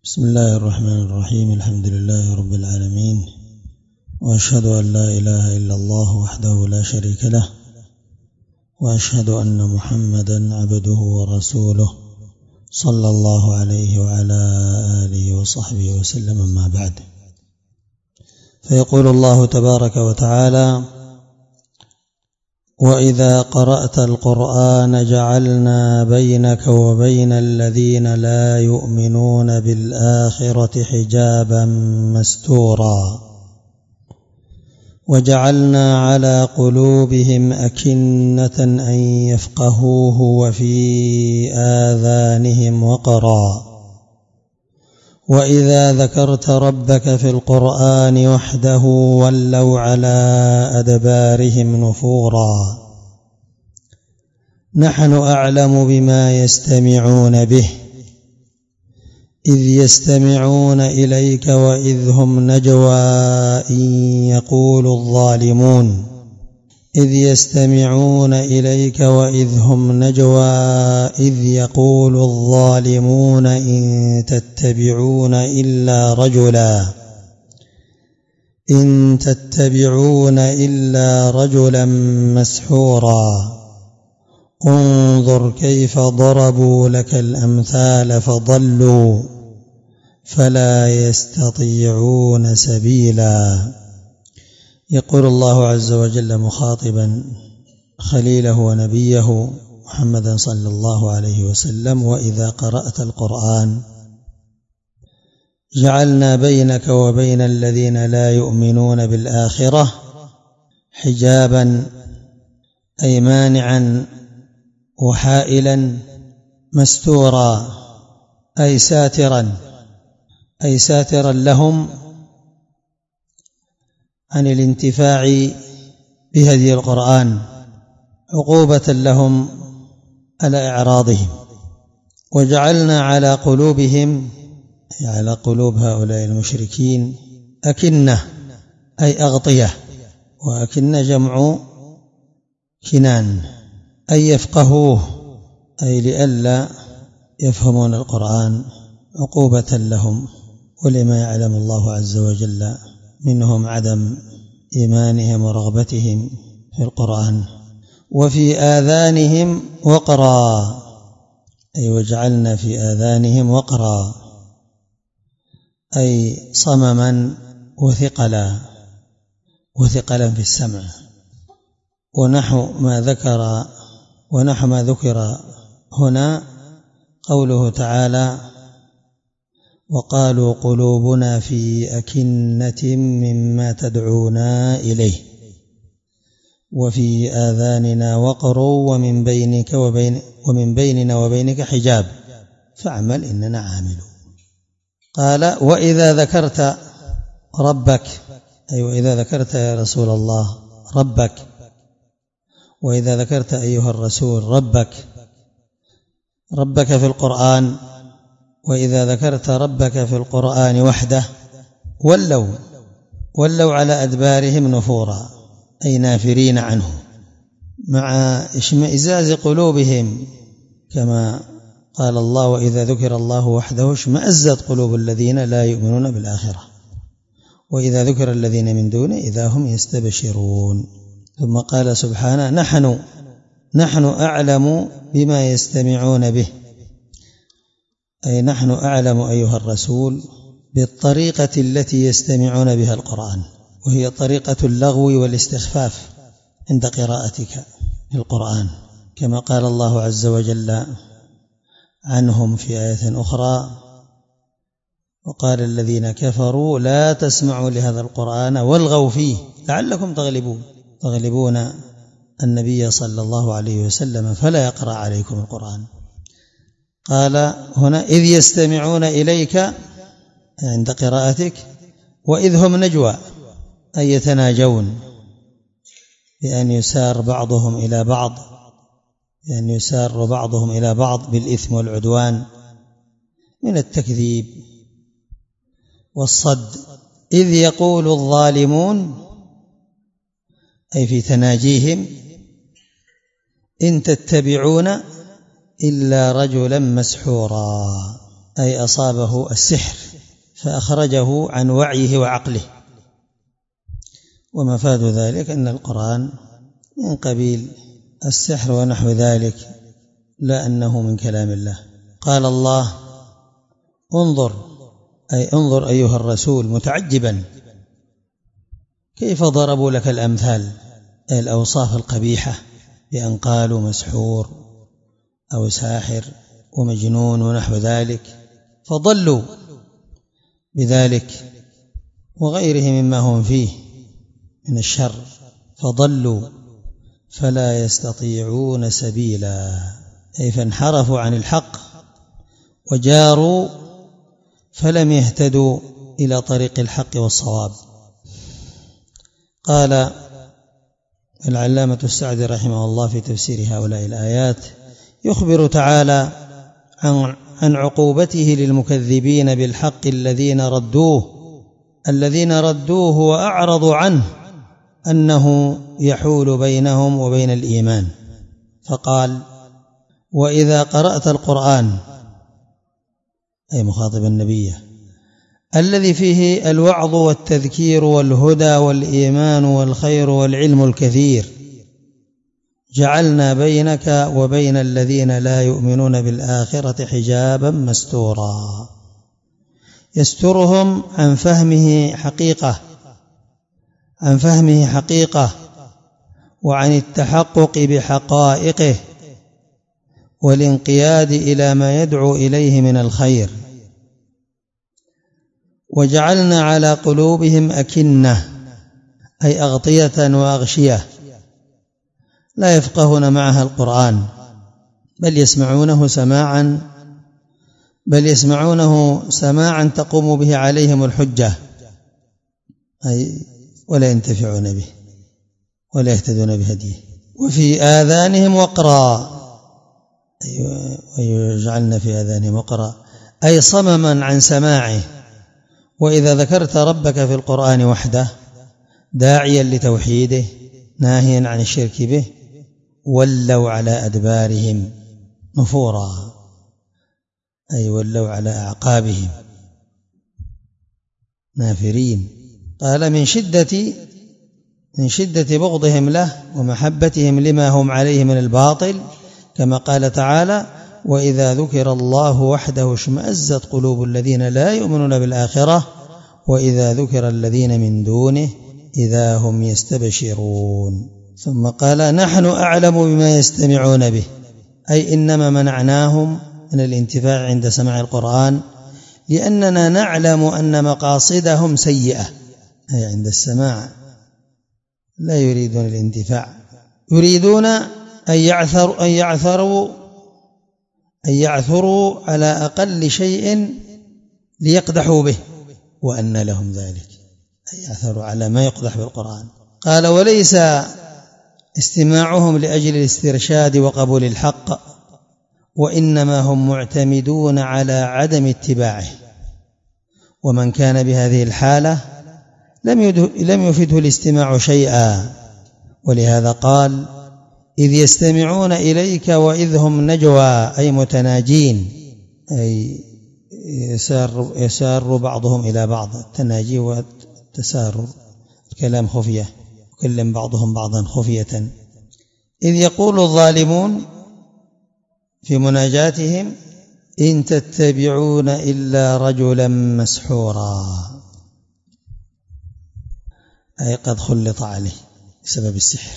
بسم الله الرحمن الرحيم. الحمد لله رب العالمين، وأشهد أن لا إله إلا الله وحده لا شريك له، وأشهد أن محمدا عبده ورسوله صلى الله عليه وعلى آله وصحبه وسلم. أما بعد، فيقول الله تبارك وتعالى: وإذا قرأت القرآن جعلنا بينك وبين الذين لا يؤمنون بالآخرة حجابا مستورا وجعلنا على قلوبهم أكنة أن يفقهوه وفي آذانهم وقرا وإذا ذكرت ربك في القرآن وحده ولوا على أدبارهم نفورا نحن أعلم بما يستمعون به إذ يستمعون إليك وإذ هم نجوى إذ يستمعون إليك وإذ هم نجوى إذ يقول الظالمون إن تتبعون إلا رجلا مسحورا انظر كيف ضربوا لك الأمثال فضلوا فلا يستطيعون سبيلا. يقول الله عز وجل مخاطبا خليله ونبيه محمدا صلى الله عليه وسلم: وإذا قرأت القرآن جعلنا بينك وبين الذين لا يؤمنون بالآخرة حجابا، أي مانعا وحائلا، مستورا أي ساترا لهم عن الانتفاع بهدي القرآن، عقوبة لهم على إعراضهم. وجعلنا على قلوبهم، أي على قلوب هؤلاء المشركين، أكنة أي أغطية، وأكنة جمع كنان، أي يفقهوه، أي لئلا يفهمون القرآن، عقوبة لهم ولما يعلم الله عز وجل منهم عدم إيمانهم ورغبتهم في القرآن. وفي آذانهم وقرا، أي وجعلنا في آذانهم وقرا، أي صمما وثقلا في السمع. ونحو ما ذكر هنا قوله تعالى: وقالوا قلوبنا في أكنة مما تدعونا إليه وفي آذاننا وقر ومن بيننا وبينك حجاب فاعمل إننا عاملون. قال: وإذا ذكرت ربك، أي وإذا ذكرت يا رسول الله ربك، وإذا ذكرت أيها الرسول ربك في القرآن، وإذا ذكرت ربك في القرآن وحده ولوا على أدبارهم نفورا، أي نافرين عنه، مع اشمئزاز قلوبهم، كما قال الله: وإذا ذكر الله وحده اشمأزت قلوب الذين لا يؤمنون بالآخرة وإذا ذكر الذين من دونه إذا هم يستبشرون. ثم قال سبحانه: نحن أعلم بما يستمعون به، أي نحن أعلم أيها الرسول بالطريقة التي يستمعون بها القرآن، وهي طريقة اللغو والاستخفاف عند قراءتك القرآن، كما قال الله عز وجل عنهم في آية أخرى: وقال الذين كفروا لا تسمعوا لهذا القرآن والغوا فيه لعلكم تغلبون النبي صلى الله عليه وسلم فلا يقرأ عليكم القرآن. قال هنا: إذ يستمعون إليك عند قراءتك، وإذ هم نجوى أي يتناجون بأن يسار بعضهم إلى بعض بالإثم والعدوان من التكذيب والصد. إذ يقول الظالمون، أي في تناجيهم: إن تتبعون إلا رجلا مسحورا، أي أصابه السحر فأخرجه عن وعيه وعقله. ومفاد ذلك أن القرآن من قبيل السحر ونحو ذلك، لا أنه من كلام الله. قال الله: انظر، أي انظر أيها الرسول متعجبا كيف ضربوا لك الأمثال، أي الأوصاف القبيحة، بأن قالوا مسحور أو ساحر ومجنون ونحو ذلك، فضلوا بذلك وغيره مما هم فيه من الشر، فضلوا فلا يستطيعون سبيلا، أي فانحرفوا عن الحق وجاروا فلم يهتدوا إلى طريق الحق والصواب. قال العلامة السعدي رحمه الله في تفسير هؤلاء الآيات: يخبر تعالى عن عقوبته للمكذبين بالحق الذين ردوه وأعرضوا عنه، أنه يحول بينهم وبين الإيمان. فقال: وإذا قرأت القرآن، أي مخاطب النبي، الذي فيه الوعظ والتذكير والهدى والإيمان والخير والعلم الكثير، جعلنا بينك وبين الذين لا يؤمنون بالآخرة حجابا مستورا، يسترهم عن فهمه حقيقة وعن التحقق بحقائقه والانقياد إلى ما يدعو إليه من الخير. وجعلنا على قلوبهم أكنة، أي أغطية وأغشية، لا يفقهون معها القرآن، بل يسمعونه سماعا تقوم به عليهم الحجة، أي ولا ينتفعون به ولا يهتدون بهديه. وفي آذانهم وقرا، ويجعلن في آذانهم وقرا، أي صمما عن سماعه. وإذا ذكرت ربك في القرآن وحده داعيا لتوحيده ناهيا عن الشرك به، ولوا على أدبارهم نفورا، أي ولوا على أعقابهم نافرين. قال: من شدة بغضهم له ومحبتهم لما هم عليه من الباطل، كما قال تعالى: وإذا ذكر الله وحده اشمأزت قلوب الذين لا يؤمنون بالآخرة وإذا ذكر الذين من دونه إذا هم يستبشرون. ثم قال: نحن أعلم بما يستمعون به، أي إنما منعناهم من الانتفاع عند سماع القرآن لأننا نعلم أن مقاصدهم سيئة، أي عند السماع لا يريدون الانتفاع، يريدون أن يعثروا على أقل شيء ليقدحوا به، وأن لهم ذلك، أن يعثروا على ما يقدح بالقرآن. قال: وليس استماعهم لأجل الاسترشاد وقبول الحق، وإنما هم معتمدون على عدم اتباعه، ومن كان بهذه الحالة لم يفده الاستماع شيئا. ولهذا قال: إذ يستمعون إليك وإذ هم نجوى، أي متناجين، أي يسار بعضهم إلى بعض، التناجي والتسارر، الكلام خفية، يكلم بعضهم بعضا خفية. إذ يقول الظالمون في مناجاتهم: إن تتبعون إلا رجلا مسحورا، أي قد خلط عليه بسبب السحر.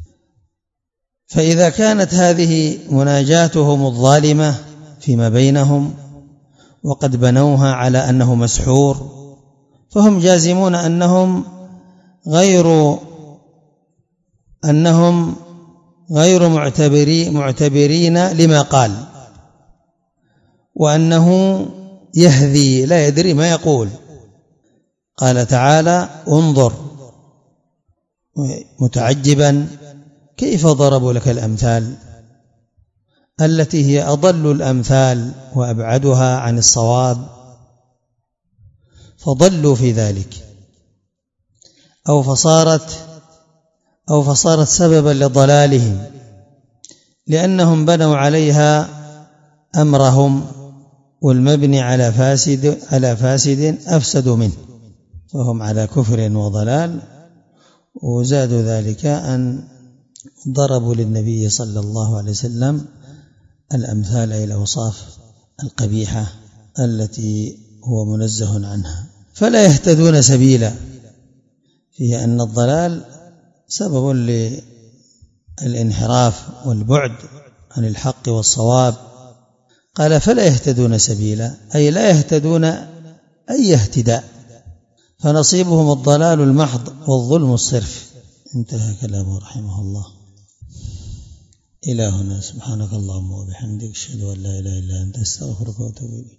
فإذا كانت هذه مناجاتهم الظالمة فيما بينهم وقد بنوها على أنه مسحور، فهم جازمون أنهم غير معتبرين لما قال، وأنه يهذي لا يدري ما يقول. قال تعالى: انظر متعجبا كيف ضربوا لك الأمثال التي هي أضل الأمثال وأبعدها عن الصواب، فضلوا في ذلك أو فصارت سببا لضلالهم، لأنهم بنوا عليها أمرهم والمبني على فاسد أفسد منه، فهم على كفر وضلال. وزادوا ذلك أن ضربوا للنبي صلى الله عليه وسلم الأمثال إلى الأوصاف القبيحة التي هو منزه عنها، فلا يهتدون سبيلا، فيه أن الضلال سبب للانحراف والبعد عن الحق والصواب. قال فلا يهتدون سبيلا، أي لا يهتدون أي اهتداء، فنصيبهم الضلال المحض والظلم الصرف. انتهى كلامه رحمه الله. إلى هنا، سبحانك اللهم وبحمدك، أشهد أن لا إله إلا أنت، أستغفرك وأتوب إليك.